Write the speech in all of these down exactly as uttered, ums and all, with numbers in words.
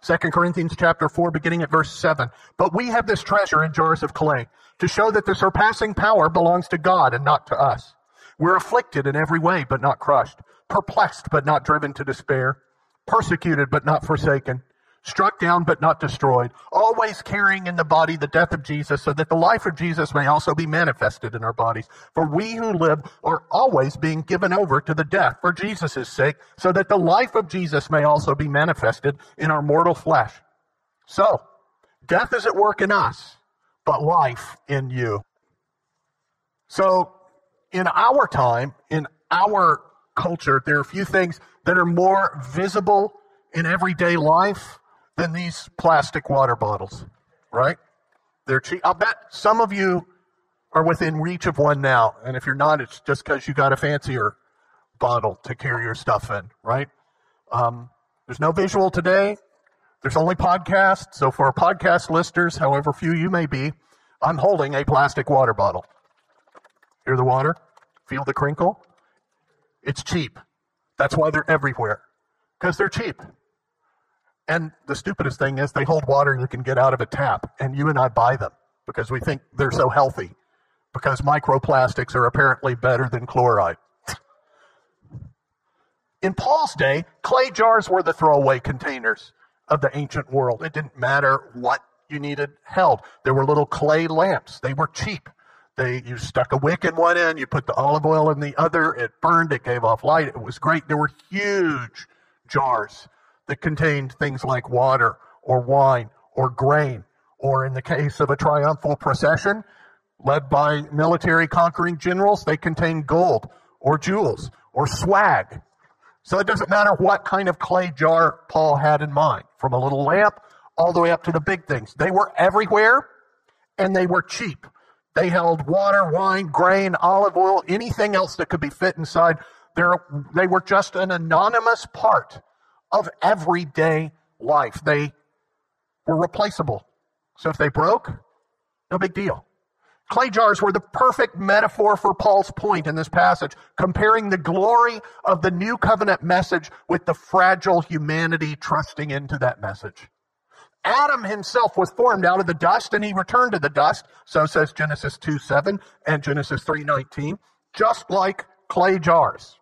Second Corinthians chapter four, beginning at verse seven. But we have this treasure in jars of clay to show that the surpassing power belongs to God and not to us. We're afflicted in every way, but not crushed, perplexed, but not driven to despair, persecuted, but not forsaken, struck down, but not destroyed, always carrying in the body the death of Jesus, so that the life of Jesus may also be manifested in our bodies. For we who live are always being given over to the death for Jesus' sake, so that the life of Jesus may also be manifested in our mortal flesh. So, death is at work in us, but life in you. So, in our time, in our culture, there are a few things that are more visible in everyday life than these plastic water bottles, right? They're cheap. I'll bet some of you are within reach of one now, and if you're not, it's just because you got a fancier bottle to carry your stuff in, right? Um, there's no visual today. There's only podcasts, so for podcast listeners, however few you may be, I'm holding a plastic water bottle. Hear the water? Feel the crinkle? It's cheap. That's why they're everywhere, because they're cheap. And the stupidest thing is they hold water you can get out of a tap, and you and I buy them because we think they're so healthy, because microplastics are apparently better than chloride. In Paul's day, clay jars were the throwaway containers of the ancient world. It didn't matter what you needed held. There were little clay lamps. They were cheap. They, you stuck a wick in one end, you put the olive oil in the other, it burned, it gave off light, it was great. There were huge jars that contained things like water or wine or grain, or in the case of a triumphal procession led by military conquering generals, they contained gold or jewels or swag. So it doesn't matter what kind of clay jar Paul had in mind, from a little lamp all the way up to the big things. They were everywhere, and they were cheap. They held water, wine, grain, olive oil, anything else that could be fit inside. They're, they were just an anonymous part of everyday life. They were replaceable. So if they broke, no big deal. Clay jars were the perfect metaphor for Paul's point in this passage, comparing the glory of the new covenant message with the fragile humanity trusting into that message. Adam himself was formed out of the dust, and he returned to the dust, so says Genesis two seven and Genesis three nineteen, just like clay jars.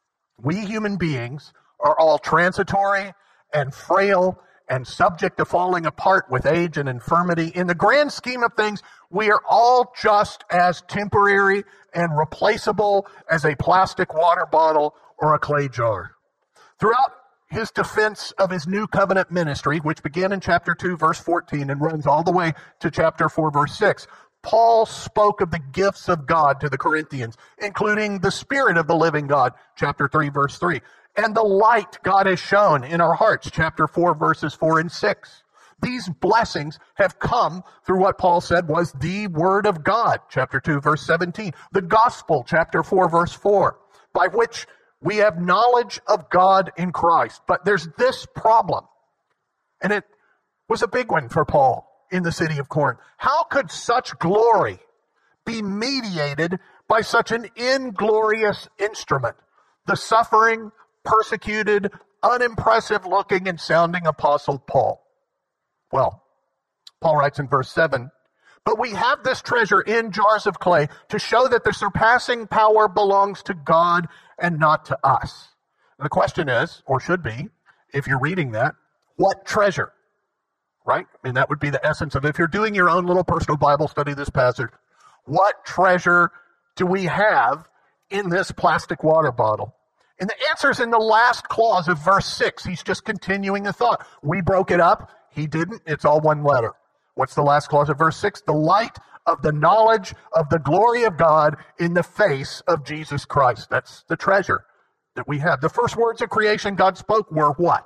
We human beings are all transitory and frail and subject to falling apart with age and infirmity. In the grand scheme of things, we are all just as temporary and replaceable as a plastic water bottle or a clay jar. Throughout his defense of his new covenant ministry, which began in chapter two, verse fourteen, and runs all the way to chapter four, verse six, Paul spoke of the gifts of God to the Corinthians, including the Spirit of the living God, chapter three, verse three, and the light God has shown in our hearts, chapter four, verses four and six. These blessings have come through what Paul said was the Word of God, chapter two, verse seventeen, the Gospel, chapter four, verse four, by which we have knowledge of God in Christ. But there's this problem, and it was a big one for Paul in the city of Corinth. How could such glory be mediated by such an inglorious instrument, the suffering, persecuted, unimpressive looking and sounding apostle Paul? Well, Paul writes in verse seven, but we have this treasure in jars of clay to show that the surpassing power belongs to God and not to us. And the question is, or should be, if you're reading that, what treasure? Right? I mean, that would be the essence of it. If you're doing your own little personal Bible study of this passage, what treasure do we have in this plastic water bottle? And the answer is in the last clause of verse six. He's just continuing the thought. We broke it up. He didn't. It's all one letter. What's the last clause of verse six? The light of the knowledge of the glory of God in the face of Jesus Christ. That's the treasure that we have. The first words of creation God spoke were what?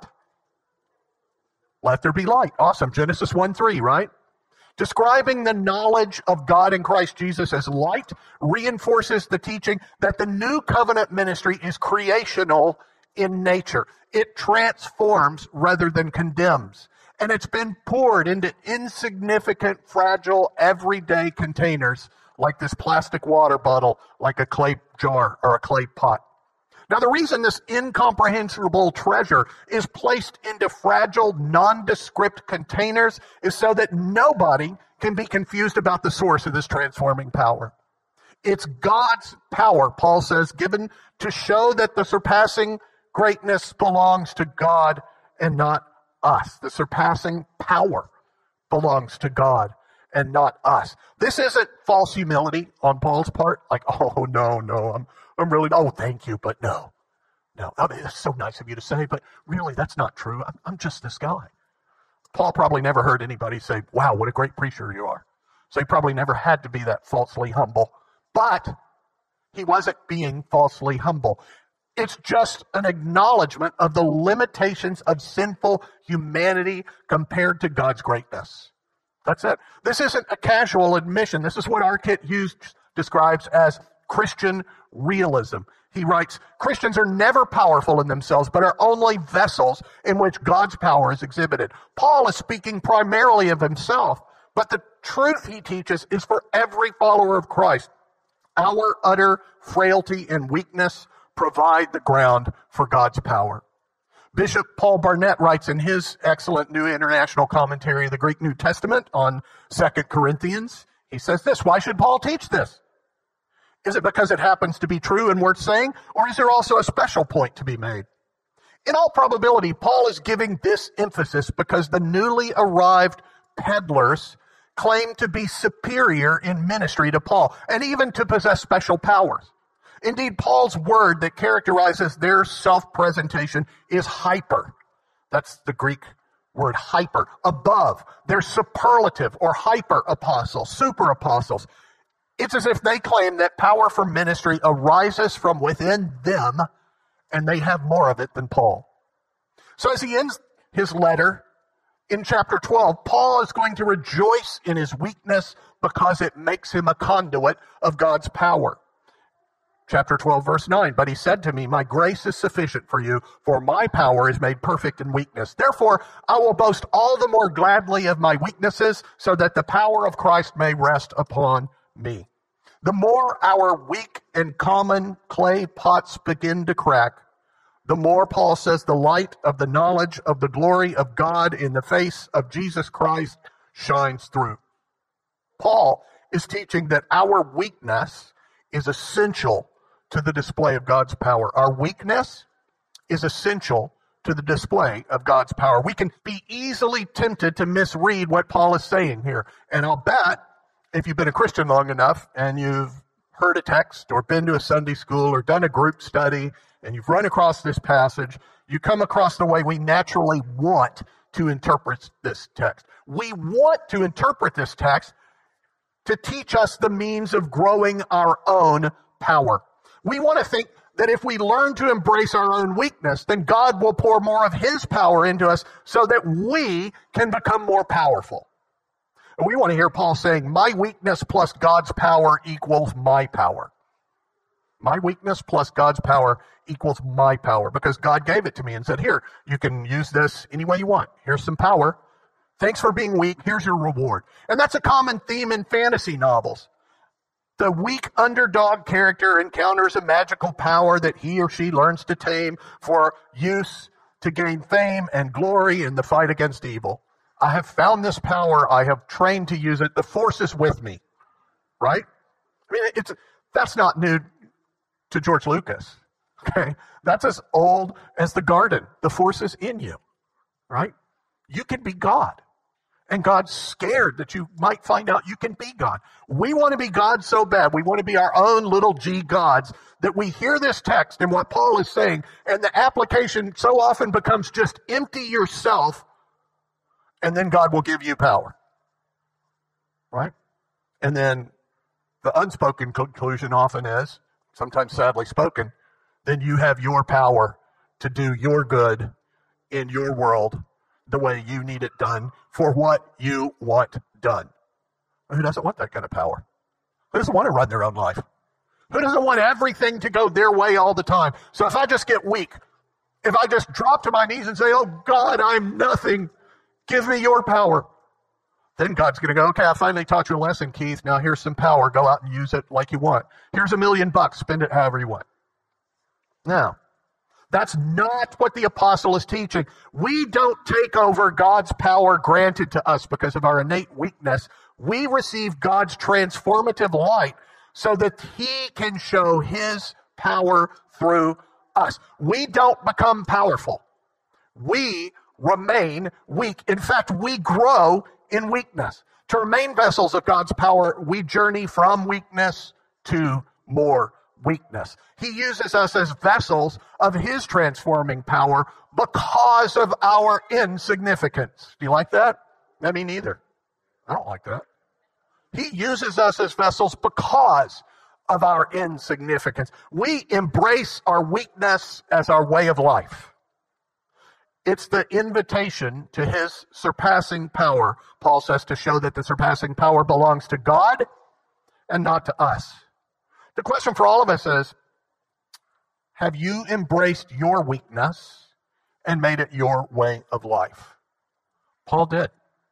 Let there be light. Awesome. Genesis one three, right? Describing the knowledge of God in Christ Jesus as light reinforces the teaching that the new covenant ministry is creational in nature. It transforms rather than condemns. And it's been poured into insignificant, fragile, everyday containers like this plastic water bottle, like a clay jar or a clay pot. Now, the reason this incomprehensible treasure is placed into fragile, nondescript containers is so that nobody can be confused about the source of this transforming power. It's God's power, Paul says, given to show that the surpassing greatness belongs to God and not us. The surpassing power belongs to God and not us. This isn't false humility on Paul's part, like, oh, no, no, I'm I'm really, oh, thank you, but no. No, I mean, it's so nice of you to say, but really, that's not true. I'm, I'm just this guy. Paul probably never heard anybody say, wow, what a great preacher you are. So he probably never had to be that falsely humble. But he wasn't being falsely humble. It's just an acknowledgement of the limitations of sinful humanity compared to God's greatness. That's it. This isn't a casual admission. This is what R. Kent Hughes describes as Christian realism. He writes, Christians are never powerful in themselves, but are only vessels in which God's power is exhibited. Paul is speaking primarily of himself, but the truth he teaches is for every follower of Christ. Our utter frailty and weakness provide the ground for God's power. Bishop Paul Barnett writes in his excellent New International Commentary of the Greek New Testament on Second Corinthians, he says this, why should Paul teach this? Is it because it happens to be true and worth saying, or is there also a special point to be made? In all probability, Paul is giving this emphasis because the newly arrived peddlers claim to be superior in ministry to Paul, and even to possess special powers. Indeed, Paul's word that characterizes their self-presentation is hyper. That's the Greek word hyper, above. They're superlative or hyper apostles, super apostles. It's as if they claim that power for ministry arises from within them, and they have more of it than Paul. So as he ends his letter in chapter twelve, Paul is going to rejoice in his weakness because it makes him a conduit of God's power. Chapter twelve, verse nine, but he said to me, my grace is sufficient for you, for my power is made perfect in weakness. Therefore, I will boast all the more gladly of my weaknesses, so that the power of Christ may rest upon me. The more our weak and common clay pots begin to crack, the more, Paul says, the light of the knowledge of the glory of God in the face of Jesus Christ shines through. Paul is teaching that our weakness is essential to the display of God's power. Our weakness is essential to the display of God's power. We can be easily tempted to misread what Paul is saying here. And I'll bet if you've been a Christian long enough and you've heard a text or been to a Sunday school or done a group study and you've run across this passage, you come across the way we naturally want to interpret this text. We want to interpret this text to teach us the means of growing our own power. We want to think that if we learn to embrace our own weakness, then God will pour more of his power into us so that we can become more powerful. And we want to hear Paul saying, my weakness plus God's power equals my power. My weakness plus God's power equals my power, because God gave it to me and said, here, you can use this any way you want. Here's some power. Thanks for being weak. Here's your reward. And that's a common theme in fantasy novels. The weak underdog character encounters a magical power that he or she learns to tame for use to gain fame and glory in the fight against evil. I have found this power. I have trained to use it. The force is with me, right? I mean, it's that's not new to George Lucas, okay? That's as old as the garden. The force is in you, right? You can be God. And God's scared that you might find out you can be God. We want to be God so bad. We want to be our own little g gods that we hear this text and what Paul is saying, and the application so often becomes just empty yourself, and then God will give you power. Right? And then the unspoken conclusion often is, sometimes sadly spoken, then you have your power to do your good in your world the way you need it done for what you want done. Who doesn't want that kind of power? Who doesn't want to run their own life? Who doesn't want everything to go their way all the time? So if I just get weak, if I just drop to my knees and say, oh God, I'm nothing, give me your power, then God's going to go, okay, I finally taught you a lesson, Keith. Now here's some power. Go out and use it like you want. Here's a million bucks. Spend it however you want. No. That's not what the apostle is teaching. We don't take over God's power granted to us because of our innate weakness. We receive God's transformative light so that he can show his power through us. We don't become powerful. We remain weak. In fact, we grow in weakness. To remain vessels of God's power, we journey from weakness to more weakness. He uses us as vessels of his transforming power because of our insignificance. Do you like that? I mean, neither. I don't like that. He uses us as vessels because of our insignificance. We embrace our weakness as our way of life. It's the invitation to his surpassing power, Paul says, to show that the surpassing power belongs to God and not to us. The question for all of us is, have you embraced your weakness and made it your way of life? Paul did.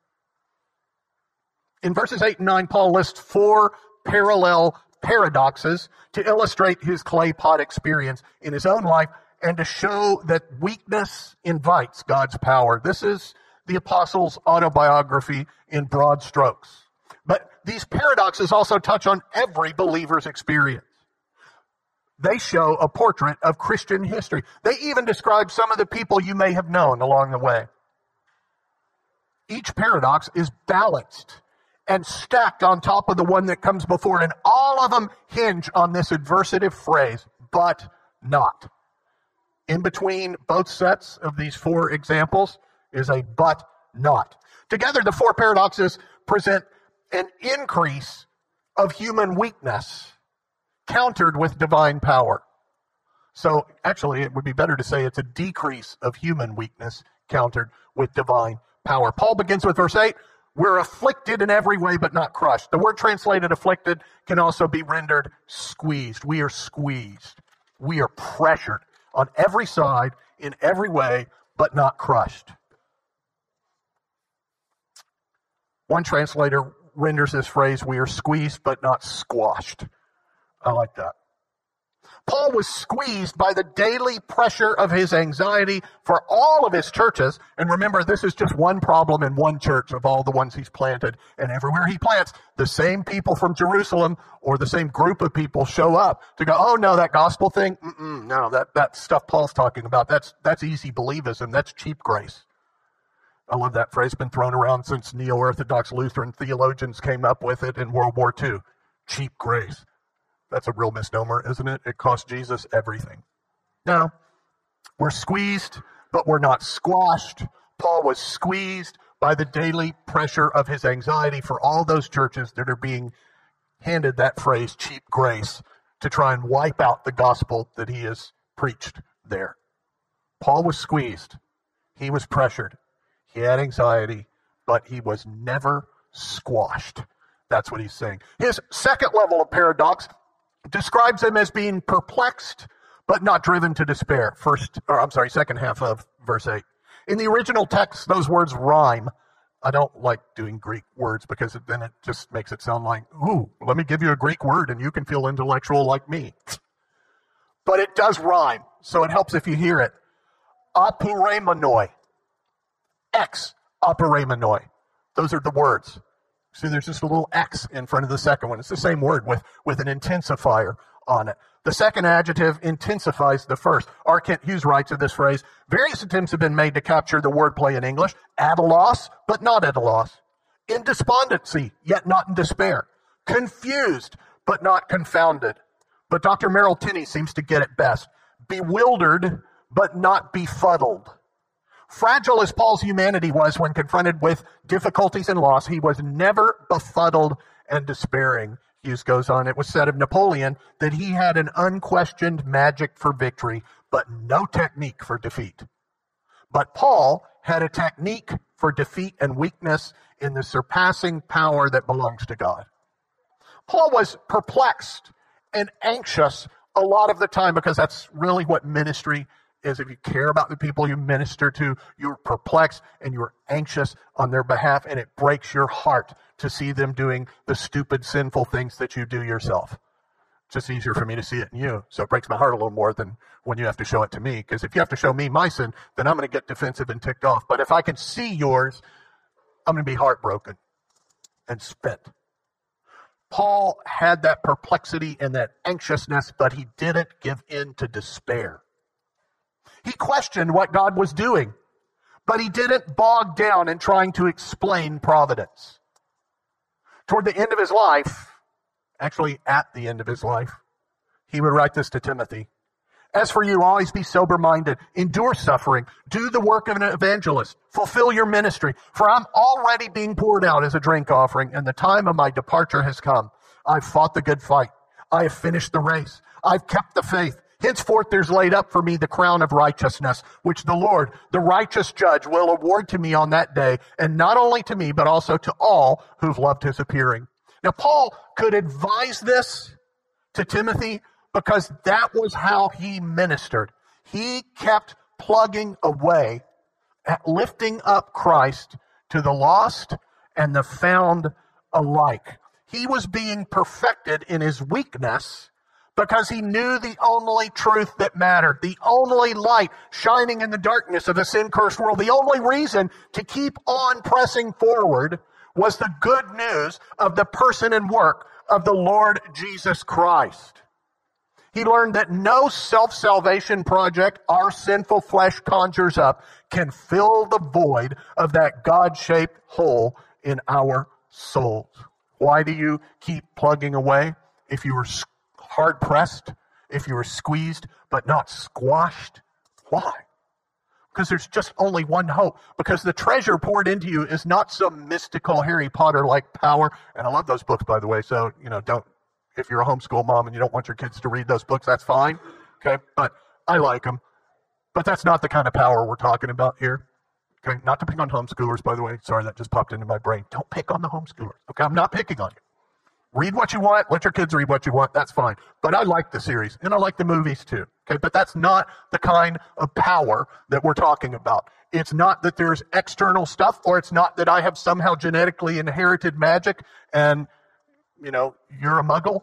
In verses eight and nine, Paul lists four parallel paradoxes to illustrate his clay pot experience in his own life and to show that weakness invites God's power. This is the apostle's autobiography in broad strokes. But these paradoxes also touch on every believer's experience. They show a portrait of Christian history. They even describe some of the people you may have known along the way. Each paradox is balanced and stacked on top of the one that comes before, and all of them hinge on this adversative phrase, but not. In between both sets of these four examples is a but not. Together, the four paradoxes present an increase of human weakness countered with divine power. So actually, it would be better to say it's a decrease of human weakness countered with divine power. Paul begins with verse eight. We're afflicted in every way, but not crushed. The word translated afflicted can also be rendered squeezed. We are squeezed. We are pressured on every side, in every way, but not crushed. One translator renders this phrase, we are squeezed but not squashed. I like that. Paul was squeezed by the daily pressure of his anxiety for all of his churches. And remember, this is just one problem in one church of all the ones he's planted. And everywhere he plants, the same people from Jerusalem or the same group of people show up to go, oh no, that gospel thing, mm-mm, no, that, that stuff Paul's talking about, that's, that's easy believism, that's cheap grace. I love that phrase, been thrown around since neo-Orthodox Lutheran theologians came up with it in World War Two. Cheap grace. That's a real misnomer, isn't it? It cost Jesus everything. No, we're squeezed, but we're not squashed. Paul was squeezed by the daily pressure of his anxiety for all those churches that are being handed that phrase, cheap grace, to try and wipe out the gospel that he has preached there. Paul was squeezed. He was pressured. He had anxiety, but he was never squashed. That's what he's saying. His second level of paradox describes him as being perplexed, but not driven to despair. First, or I'm sorry, second half of verse eight. In the original text, those words rhyme. I don't like doing Greek words because then it just makes it sound like, ooh, let me give you a Greek word and you can feel intellectual like me. But it does rhyme, so it helps if you hear it. Apuremonoi. Ex apuremonoi. Those are the words. See, there's just a little X in front of the second one. It's the same word with, with an intensifier on it. The second adjective intensifies the first. R. Kent Hughes writes of this phrase, various attempts have been made to capture the wordplay in English. At a loss, but not at a loss. In despondency, yet not in despair. Confused, but not confounded. But Doctor Merrill Tinney seems to get it best. Bewildered, but not befuddled. Fragile as Paul's humanity was when confronted with difficulties and loss, he was never befuddled and despairing. Hughes goes on, it was said of Napoleon that he had an unquestioned magic for victory, but no technique for defeat. But Paul had a technique for defeat and weakness in the surpassing power that belongs to God. Paul was perplexed and anxious a lot of the time because that's really what ministry is. If you care about the people you minister to, you're perplexed and you're anxious on their behalf, and it breaks your heart to see them doing the stupid, sinful things that you do yourself. It's just easier for me to see it in you. So it breaks my heart a little more than when you have to show it to me. Because if you have to show me my sin, then I'm going to get defensive and ticked off. But if I can see yours, I'm going to be heartbroken and spent. Paul had that perplexity and that anxiousness, but he didn't give in to despair. He questioned what God was doing, but he didn't bog down in trying to explain providence. Toward the end of his life, actually at the end of his life, he would write this to Timothy. As for you, always be sober-minded, endure suffering, do the work of an evangelist, fulfill your ministry, for I'm already being poured out as a drink offering, and the time of my departure has come. I've fought the good fight. I have finished the race. I've kept the faith. Henceforth there's laid up for me the crown of righteousness, which the Lord, the righteous judge, will award to me on that day, and not only to me, but also to all who've loved his appearing. Now, Paul could advise this to Timothy because that was how he ministered. He kept plugging away at lifting up Christ to the lost and the found alike. He was being perfected in his weakness because he knew the only truth that mattered, the only light shining in the darkness of a sin-cursed world, the only reason to keep on pressing forward was the good news of the person and work of the Lord Jesus Christ. He learned that no self-salvation project our sinful flesh conjures up can fill the void of that God-shaped hole in our souls. Why do you keep plugging away? If you were hard-pressed, if you were squeezed but not squashed, why? Because there's just only one hope. Because the treasure poured into you is not some mystical Harry Potter-like power. And I love those books, by the way, so, you know, don't, if you're a homeschool mom and you don't want your kids to read those books, that's fine, okay? But I like them. But that's not the kind of power we're talking about here. Okay, not to pick on homeschoolers, by the way. Sorry, that just popped into my brain. Don't pick on the homeschoolers, okay? I'm not picking on you. Read what you want. Let your kids read what you want. That's fine. But I like the series, and I like the movies too, okay? But that's not the kind of power that we're talking about. It's not that there's external stuff, or it's not that I have somehow genetically inherited magic, and, you know, you're a muggle.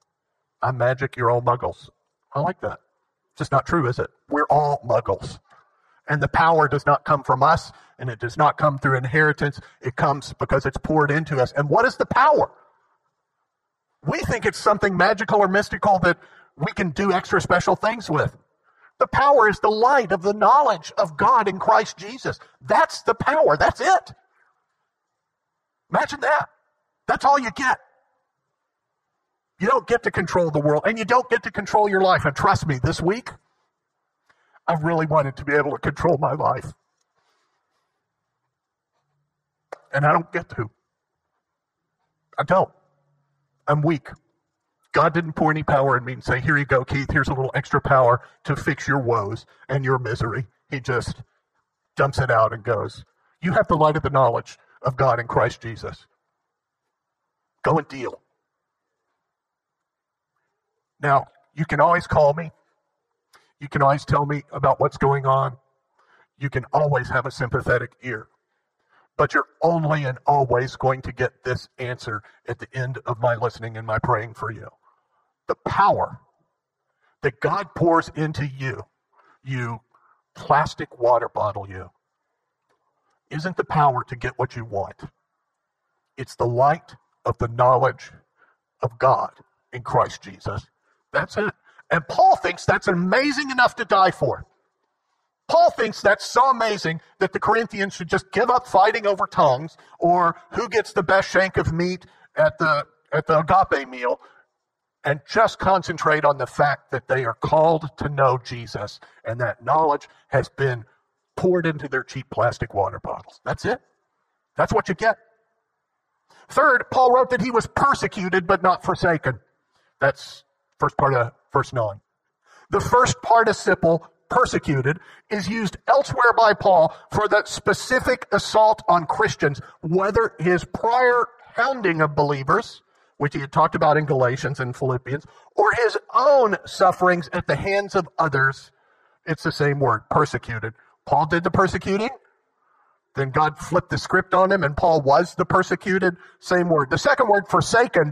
I'm magic, you're all muggles. I like that. It's just not true, is it? We're all muggles. And the power does not come from us, and it does not come through inheritance. It comes because it's poured into us. And what is the power? We think it's something magical or mystical that we can do extra special things with. The power is the light of the knowledge of God in Christ Jesus. That's the power. That's it. Imagine that. That's all you get. You don't get to control the world, and you don't get to control your life. And trust me, this week, I really wanted to be able to control my life. And I don't get to. I don't. I'm weak. God didn't pour any power in me and say, here you go, Keith, here's a little extra power to fix your woes and your misery. He just dumps it out and goes, you have the light of the knowledge of God in Christ Jesus. Go and deal. Now, you can always call me. You can always tell me about what's going on. You can always have a sympathetic ear. But you're only and always going to get this answer at the end of my listening and my praying for you. The power that God pours into you, you plastic water bottle you, isn't the power to get what you want. It's the light of the knowledge of God in Christ Jesus. That's it. And Paul thinks that's amazing enough to die for. Paul thinks that's so amazing that the Corinthians should just give up fighting over tongues or who gets the best shank of meat at the at the agape meal and just concentrate on the fact that they are called to know Jesus, and that knowledge has been poured into their cheap plastic water bottles. That's it. That's what you get. Third, Paul wrote that he was persecuted but not forsaken. That's first part of verse nine. The first participle, persecuted, is used elsewhere by Paul for the specific assault on Christians, whether his prior hounding of believers, which he had talked about in Galatians and Philippians, or his own sufferings at the hands of others. It's the same word, persecuted. Paul did the persecuting, then God flipped the script on him, and Paul was the persecuted. Same word. The second word, forsaken,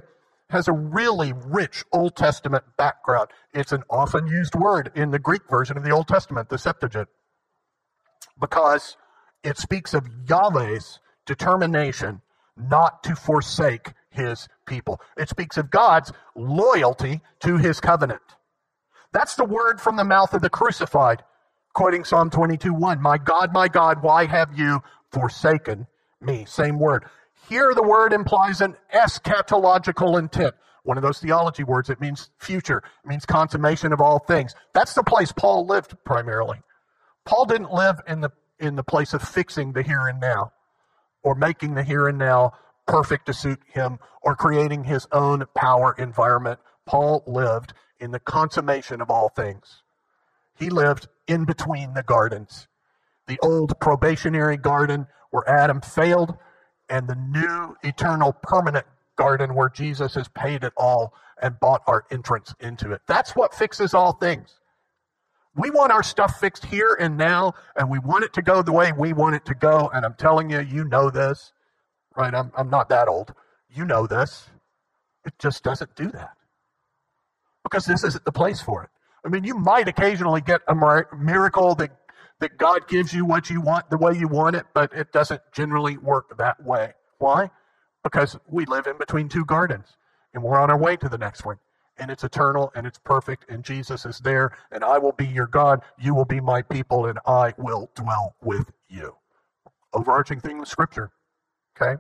has a really rich Old Testament background. It's an often used word in the Greek version of the Old Testament, the Septuagint, because it speaks of Yahweh's determination not to forsake his people. It speaks of God's loyalty to his covenant. That's the word from the mouth of the crucified, quoting Psalm twenty-two one. My God, my God, why have you forsaken me? Same word. Here the word implies an eschatological intent. One of those theology words. It means future. It means consummation of all things. That's the place Paul lived primarily. Paul didn't live in the in the place of fixing the here and now, or making the here and now perfect to suit him, or creating his own power environment. Paul lived in the consummation of all things. He lived in between the gardens. The old probationary garden where Adam failed, and the new eternal permanent garden where Jesus has paid it all and bought our entrance into it. That's what fixes all things. We want our stuff fixed here and now, and we want it to go the way we want it to go. And I'm telling you, you know this, right? I'm, I'm not that old. You know this. It just doesn't do that, because this isn't the place for it. I mean, you might occasionally get a miracle that, that God gives you what you want the way you want it, but it doesn't generally work that way. Why? Because we live in between two gardens, and we're on our way to the next one. And it's eternal, and it's perfect, and Jesus is there, and I will be your God, you will be my people, and I will dwell with you. Overarching thing with Scripture, okay?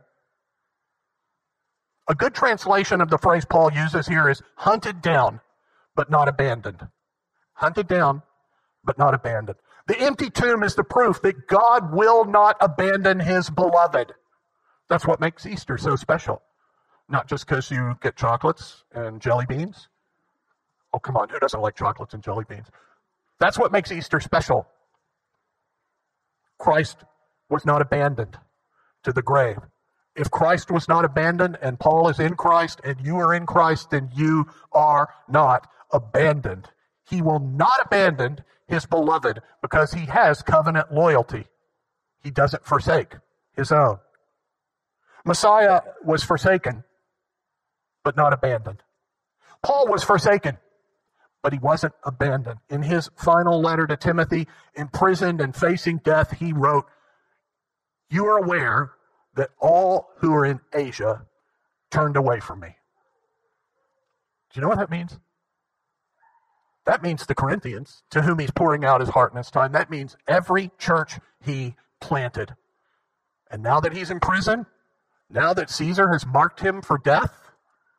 A good translation of the phrase Paul uses here is hunted down, but not abandoned. Hunted down, but not abandoned. The empty tomb is the proof that God will not abandon his beloved. That's what makes Easter so special. Not just because you get chocolates and jelly beans. Oh, come on, who doesn't like chocolates and jelly beans? That's what makes Easter special. Christ was not abandoned to the grave. If Christ was not abandoned, and Paul is in Christ, and you are in Christ, then you are not abandoned. He will not abandon his beloved because he has covenant loyalty. He doesn't forsake his own. Messiah was forsaken, but not abandoned. Paul was forsaken, but he wasn't abandoned. In his final letter to Timothy, imprisoned and facing death, he wrote, "You are aware that all who are in Asia turned away from me." Do you know what that means? That means the Corinthians, to whom he's pouring out his heart in this time. That means every church he planted. And now that he's in prison, now that Caesar has marked him for death,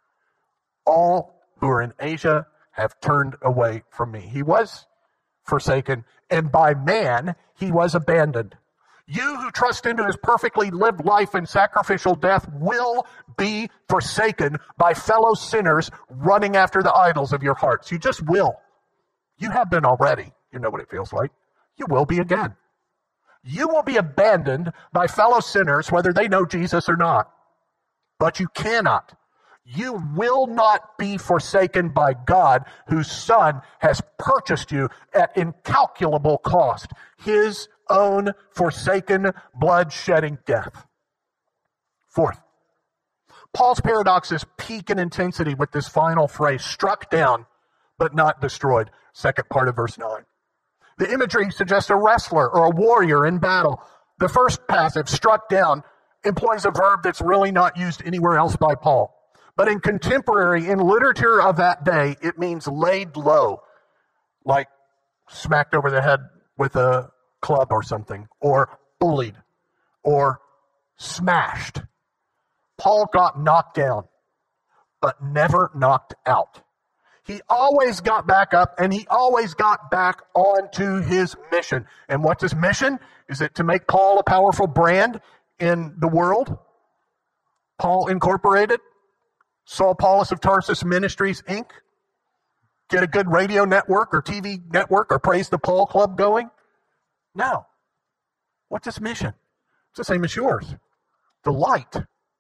all who are in Asia have turned away from me. He was forsaken, and by man he was abandoned. You who trust into his perfectly lived life and sacrificial death will be forsaken by fellow sinners running after the idols of your hearts. You just will. You have been already. You know what it feels like. You will be again. You will be abandoned by fellow sinners, whether they know Jesus or not. But you cannot. You will not be forsaken by God, whose Son has purchased you at incalculable cost, his own forsaken, blood-shedding death. Fourth, Paul's paradoxes peak in intensity with this final phrase, struck down, but not destroyed. Second part of verse nine. The imagery suggests a wrestler or a warrior in battle. The first passive, struck down, employs a verb that's really not used anywhere else by Paul. But in contemporary, in literature of that day, it means laid low, like smacked over the head with a club or something, or bullied, or smashed. Paul got knocked down, but never knocked out. He always got back up, and he always got back onto his mission. And what's his mission? Is it to make Paul a powerful brand in the world? Paul Incorporated? Saul Paulus of Tarsus Ministries, Incorporated? Get a good radio network or T V network or Praise the Paul Club going? No. What's his mission? It's the same as yours. The light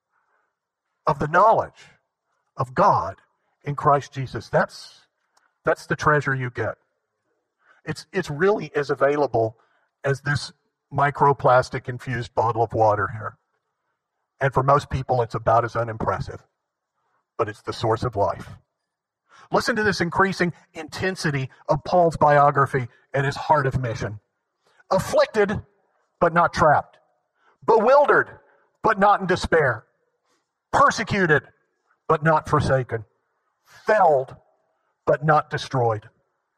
of the knowledge of God in Christ Jesus. That's that's the treasure you get. It's it's really as available as this microplastic infused bottle of water here. And for most people, it's about as unimpressive. but it's the source of life. Listen to this increasing intensity of Paul's biography and his heart of mission. Afflicted, but not trapped. Bewildered, but not in despair. Persecuted, but not forsaken. Felled, but not destroyed.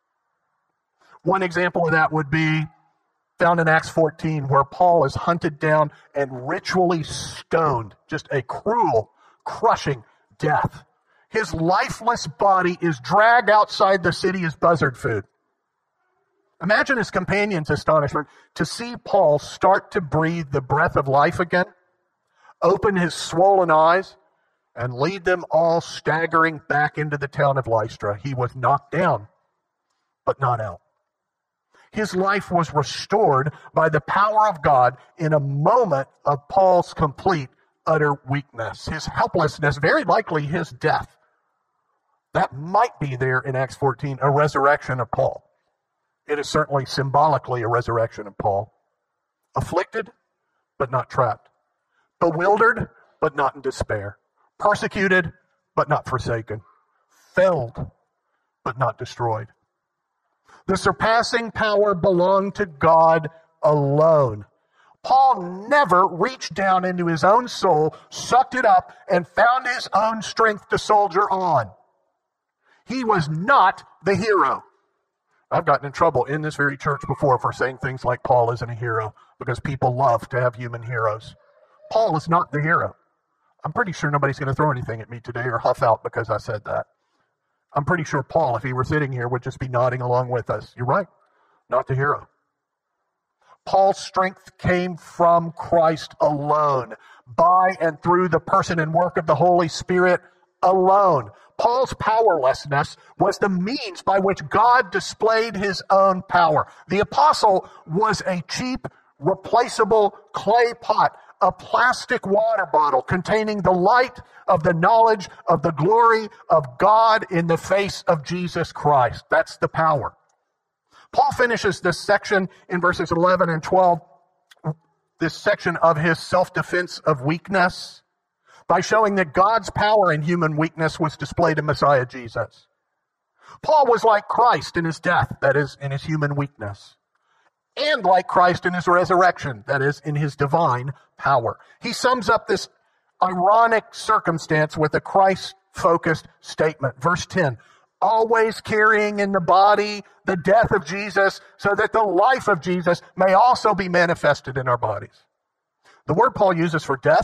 One example of that would be found in Acts fourteen, where Paul is hunted down and ritually stoned. Just a cruel, crushing death. His lifeless body is dragged outside the city as buzzard food. Imagine his companions' astonishment to see Paul start to breathe the breath of life again, open his swollen eyes, and lead them all staggering back into the town of Lystra. He was knocked down, but not out. His life was restored by the power of God in a moment of Paul's complete, utter weakness. His helplessness, very likely his death. That might be there in Acts fourteen, a resurrection of Paul. It is certainly symbolically a resurrection of Paul. Afflicted, but not trapped. Bewildered, but not in despair. Persecuted, but not forsaken. Felled, but not destroyed. The surpassing power belonged to God alone. Paul never reached down into his own soul, sucked it up, and found his own strength to soldier on. He was not the hero. I've gotten in trouble in this very church before for saying things like Paul isn't a hero, because people love to have human heroes. Paul is not the hero. I'm pretty sure nobody's going to throw anything at me today or huff out because I said that. I'm pretty sure Paul, if he were sitting here, would just be nodding along with us. You're right, not the hero. Paul's strength came from Christ alone, by and through the person and work of the Holy Spirit alone. Paul's powerlessness was the means by which God displayed his own power. The apostle was a cheap, replaceable clay pot, a plastic water bottle containing the light of the knowledge of the glory of God in the face of Jesus Christ. That's the power. Paul finishes this section in verses eleven and twelve, this section of his self-defense of weakness, by showing that God's power in human weakness was displayed in Messiah Jesus. Paul was like Christ in his death, that is, in his human weakness, and like Christ in his resurrection, that is, in his divine power. He sums up this ironic circumstance with a Christ-focused statement. Verse ten, always carrying in the body the death of Jesus, so that the life of Jesus may also be manifested in our bodies. The word Paul uses for death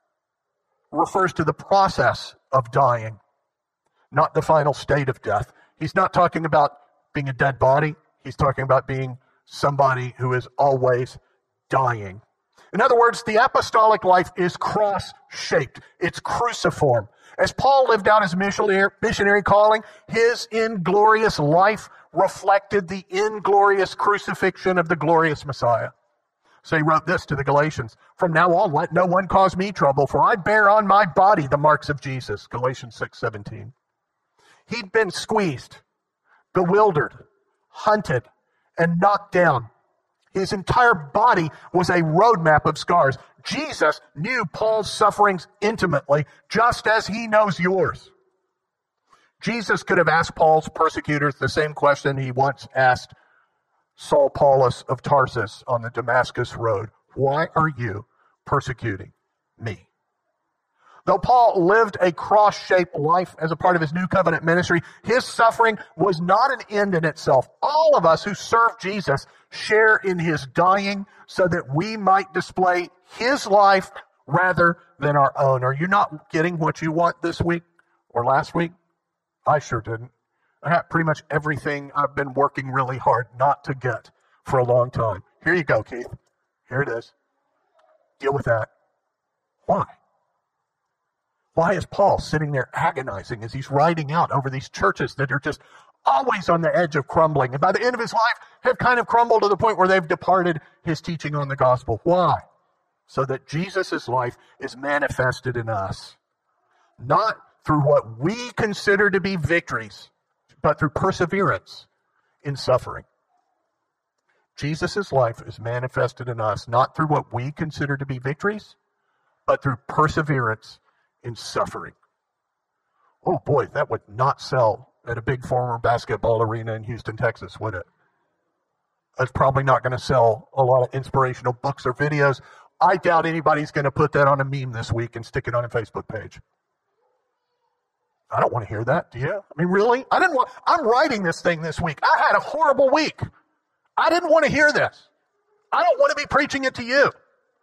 refers to the process of dying, not the final state of death. He's not talking about being a dead body. He's talking about being somebody who is always dying. In other words, the apostolic life is cross-shaped. It's cruciform. As Paul lived out his missionary, missionary calling, his inglorious life reflected the inglorious crucifixion of the glorious Messiah. So he wrote this to the Galatians: from now on, let no one cause me trouble, for I bear on my body the marks of Jesus. Galatians six seventeen. He'd been squeezed, bewildered, hunted, and knocked down. His entire body was a roadmap of scars. Jesus knew Paul's sufferings intimately, just as he knows yours. Jesus could have asked Paul's persecutors the same question he once asked Saul Paulus of Tarsus on the Damascus road: why are you persecuting me? Though Paul lived a cross-shaped life as a part of his new covenant ministry, his suffering was not an end in itself. All of us who serve Jesus share in his dying so that we might display his life rather than our own. Are you not getting what you want this week or last week? I sure didn't. I got pretty much everything I've been working really hard not to get for a long time. Here you go, Keith. Here it is. Deal with that. Why? Why is Paul sitting there agonizing as he's writing out over these churches that are just always on the edge of crumbling, and by the end of his life have kind of crumbled to the point where they've departed his teaching on the gospel? Why? So that Jesus' life is manifested in us, not through what we consider to be victories, but through perseverance in suffering. Jesus' life is manifested in us, not through what we consider to be victories, but through perseverance in suffering. Oh boy, that would not sell at a big former basketball arena in Houston, Texas, would it? It's probably not going to sell a lot of inspirational books or videos. I doubt anybody's going to put that on a meme this week and stick it on a Facebook page. I don't want to hear that, do you? I mean, really? I didn't want, I'm writing this thing this week. I had a horrible week. I didn't want to hear this. I don't want to be preaching it to you.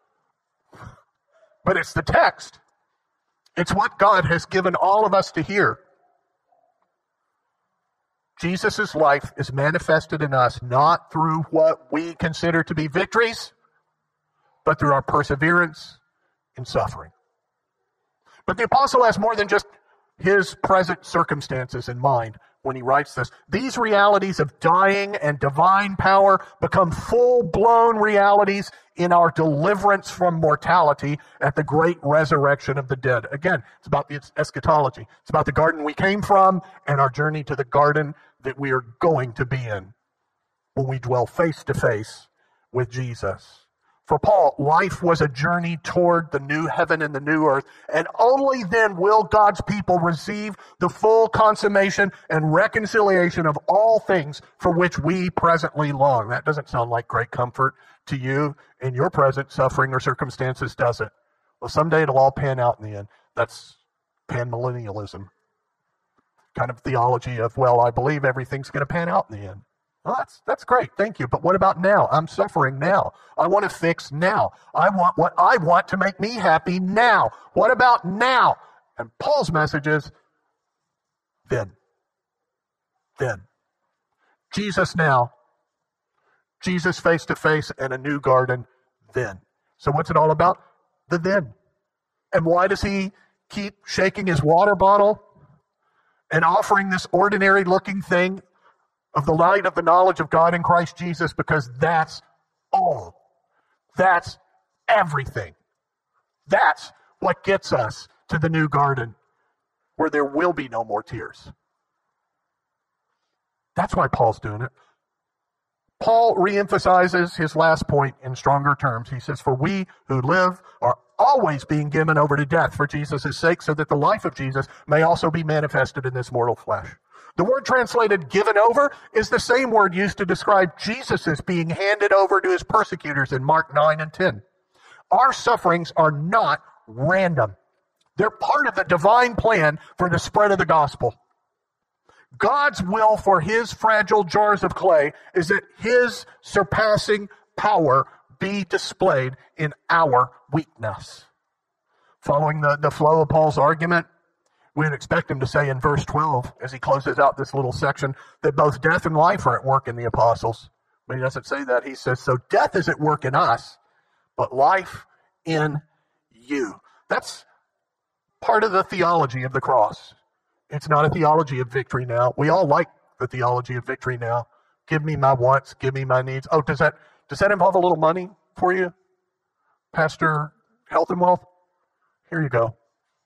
But it's the text. It's what God has given all of us to hear. Jesus' life is manifested in us not through what we consider to be victories, but through our perseverance in suffering. But the apostle has more than just his present circumstances in mind when he writes this. These realities of dying and divine power become full-blown realities in our deliverance from mortality at the great resurrection of the dead. Again, it's about the eschatology. It's about the garden we came from and our journey to the garden that we are going to be in when we dwell face to face with Jesus. For Paul, life was a journey toward the new heaven and the new earth, and only then will God's people receive the full consummation and reconciliation of all things for which we presently long. That doesn't sound like great comfort to you in your present suffering or circumstances, does it? Well, someday it'll all pan out in the end. That's panmillennialism. Kind of theology of, well, I believe everything's going to pan out in the end. Well, that's, that's great, thank you. But what about now? I'm suffering now. I want to fix now. I want what I want to make me happy now. What about now? And Paul's message is, then. Then. Jesus now. Jesus face to face and a new garden, then. So what's it all about? The then. And why does he keep shaking his water bottle and offering this ordinary looking thing of the light of the knowledge of God in Christ Jesus? Because that's all. That's everything. That's what gets us to the new garden where there will be no more tears. That's why Paul's doing it. Paul reemphasizes his last point in stronger terms. He says, for we who live are always being given over to death for Jesus' sake, so that the life of Jesus may also be manifested in this mortal flesh. The word translated given over is the same word used to describe Jesus as being handed over to his persecutors in Mark nine and ten. Our sufferings are not random. They're part of the divine plan for the spread of the gospel. God's will for his fragile jars of clay is that his surpassing power be displayed in our weakness. Following the, the flow of Paul's argument, we'd expect him to say in verse twelve, as he closes out this little section, that both death and life are at work in the apostles. But he doesn't say that. He says, so death is at work in us, but life in you. That's part of the theology of the cross. It's not a theology of victory now. We all like the theology of victory now. Give me my wants, give me my needs. Oh, does that does that involve a little money for you, Pastor Health and Wealth? Here you go.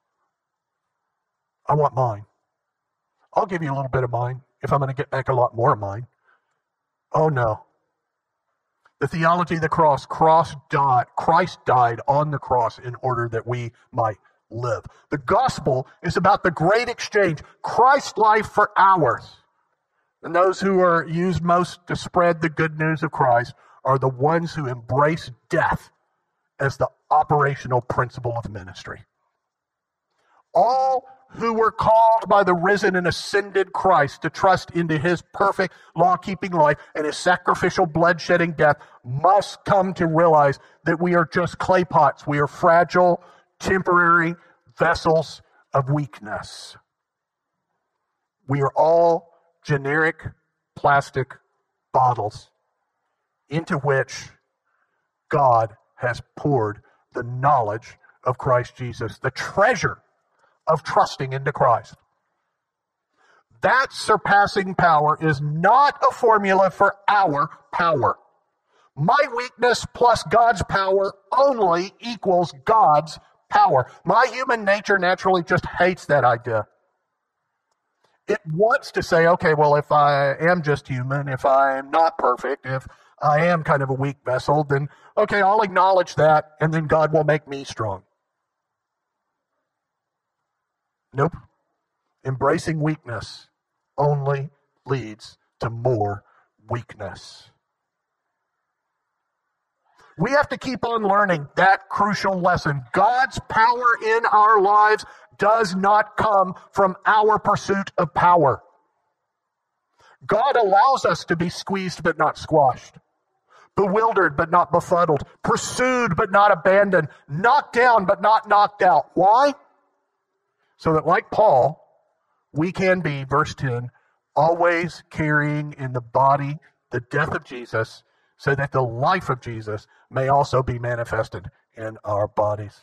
I want mine. I'll give you a little bit of mine if I'm going to get back a lot more of mine. Oh, no. The theology of the cross, cross died, Christ died on the cross in order that we might live. The gospel is about the great exchange, Christ's life for ours. And those who are used most to spread the good news of Christ are the ones who embrace death as the operational principle of ministry. All who were called by the risen and ascended Christ to trust into his perfect law-keeping life and his sacrificial blood-shedding death must come to realize that we are just clay pots. We are fragile, temporary vessels of weakness. We are all generic plastic bottles into which God has poured the knowledge of Christ Jesus, the treasure of trusting into Christ. That surpassing power is not a formula for our power. My weakness plus God's power only equals God's power. My human nature naturally just hates that idea. It wants to say, okay, well, if I am just human, if I am not perfect, if I am kind of a weak vessel, then okay, I'll acknowledge that, and then God will make me strong. Nope. Embracing weakness only leads to more weakness. We have to keep on learning that crucial lesson. God's power in our lives does not come from our pursuit of power. God allows us to be squeezed but not squashed, bewildered but not befuddled, pursued but not abandoned, knocked down but not knocked out. Why? So that like Paul, we can be, verse ten, always carrying in the body the death of Jesus, so that the life of Jesus may also be manifested in our bodies.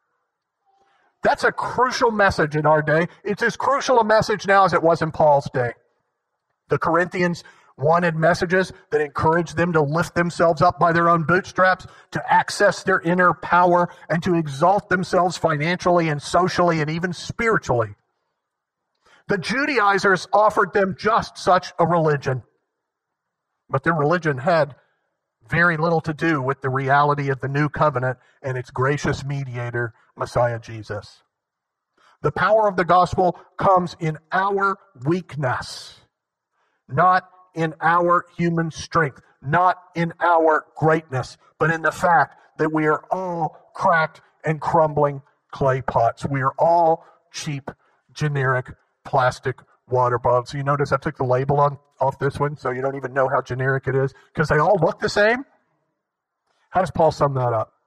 That's a crucial message in our day. It's as crucial a message now as it was in Paul's day. The Corinthians wanted messages that encouraged them to lift themselves up by their own bootstraps, to access their inner power, and to exalt themselves financially and socially and even spiritually. The Judaizers offered them just such a religion, but their religion had very little to do with the reality of the new covenant and its gracious mediator, Messiah Jesus. The power of the gospel comes in our weakness, not in our human strength, not in our greatness, but in the fact that we are all cracked and crumbling clay pots. We are all cheap, generic, plastic water bottles. So you notice I took the label on off this one, so you don't even know how generic it is, because they all look the same. How does Paul sum that up?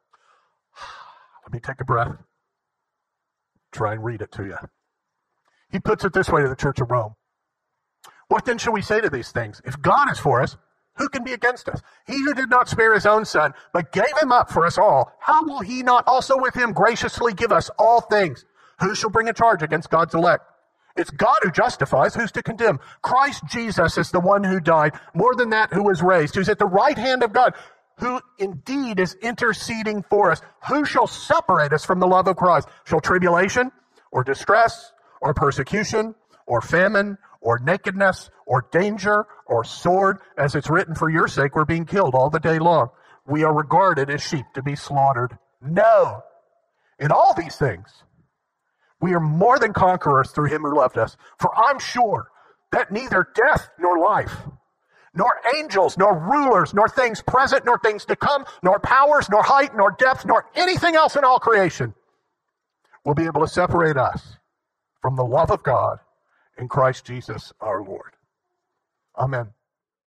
Let me take a breath. Try and read it to you. He puts it this way to the church of Rome. What then shall we say to these things? If God is for us, who can be against us? He who did not spare his own son, but gave him up for us all, how will he not also with him graciously give us all things? Who shall bring a charge against God's elect? It's God who justifies. Who's to condemn? Christ Jesus is the one who died. More than that, who was raised, who's at the right hand of God, who indeed is interceding for us. Who shall separate us from the love of Christ? Shall tribulation or distress or persecution or famine or nakedness or danger or sword? As it's written, for your sake we're being killed all the day long. We are regarded as sheep to be slaughtered. No. In all these things, we are more than conquerors through him who loved us. For I'm sure that neither death nor life, nor angels, nor rulers, nor things present, nor things to come, nor powers, nor height, nor depth, nor anything else in all creation will be able to separate us from the love of God in Christ Jesus our Lord. Amen.